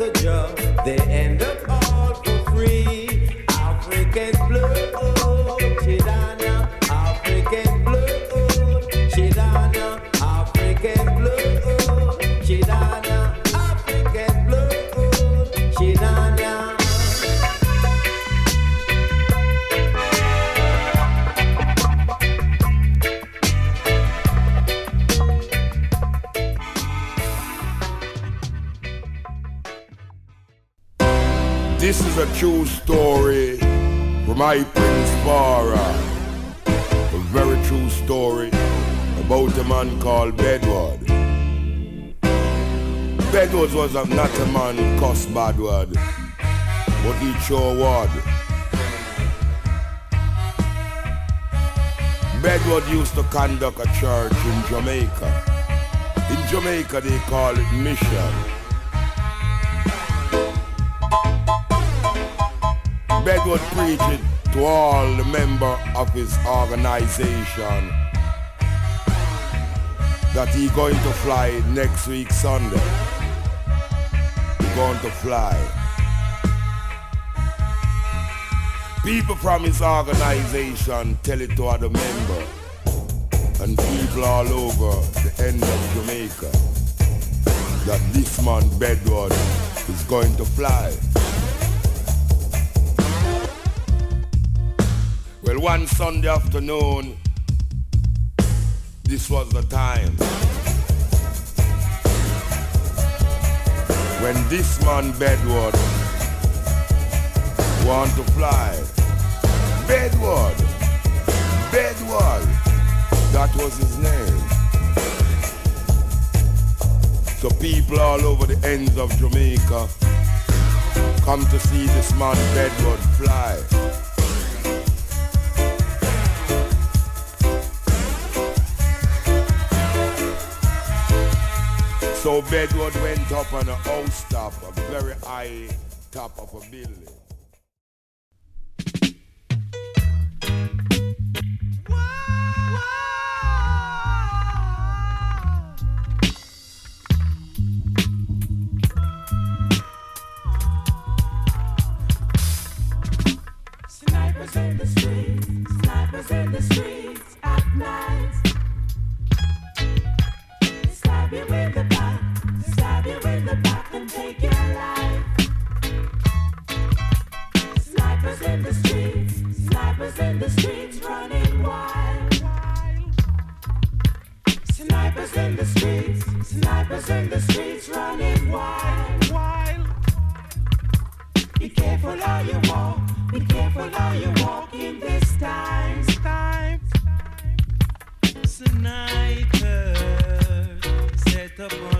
soldier, they end up all for free. African blood, Shidana, African blood, Shidana, African blood, Shidana, African blood, Shidana. This is a true story from my Prince Farah. A very true story about a man called Bedward. Bedward was not a man cussed bad word, but he sure word. Bedward used to conduct a church in Jamaica. In Jamaica they call it mission. Bedward preached to all the members of his organization that he going to fly next week Sunday. He going to fly. People from his organization tell it to other members and people all over the end of Jamaica that this man Bedward is going to fly. Well, one Sunday afternoon, this was the time when this man Bedward want to fly. Bedward, that was his name. So people all over the ends of Jamaica come to see this man Bedward fly. So Bedward went up on a house top, a very high top of a building. Snipers in the streets at night. Stab you in the back and take your life. Snipers in the streets running wild. Snipers in the streets running wild. Be careful how you walk, in this time. Snipers set up on